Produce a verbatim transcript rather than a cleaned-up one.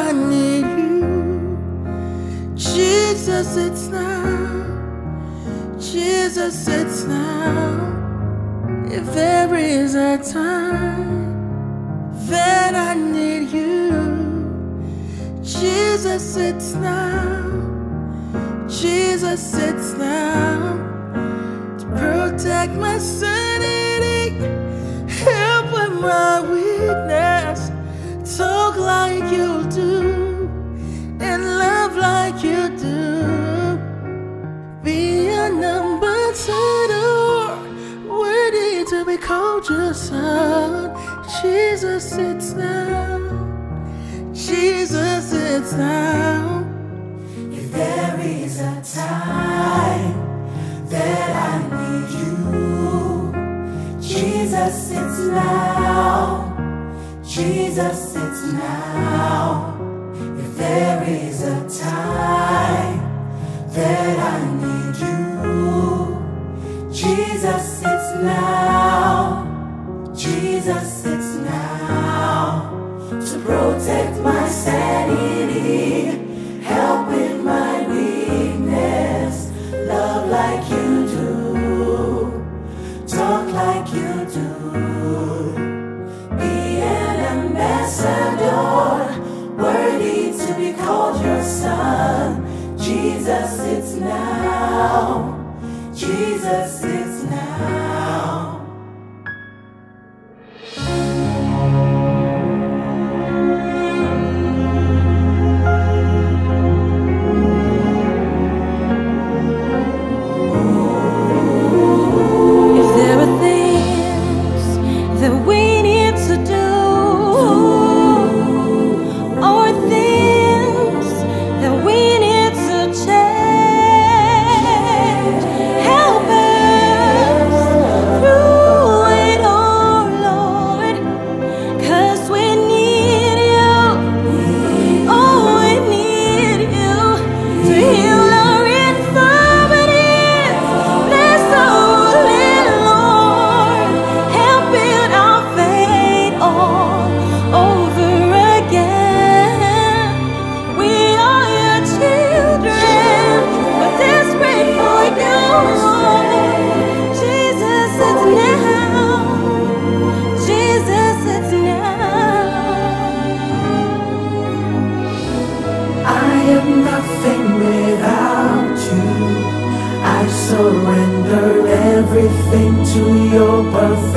I need you. Jesus, it's now. Jesus, it's now. If there is a time that I need you, Jesus, it's now. Jesus, it's now. To protect my sanity, help with my weakness, talk like you do, and love like you do. Be a number two, worthy to be called your son. Jesus, it's now. Jesus, it's now. If there is a time that I need you, Jesus, it's now. Jesus, it's now. If there is a time that I need you, Jesus, it's now. Jesus, it's now. To protect my sanity, help with my weakness, love like you do, talk like you do. Be an ambassador, worthy to be called your son. Jesus, it's now. Jesus, it's now. Nothing without you. I surrender everything to your perfect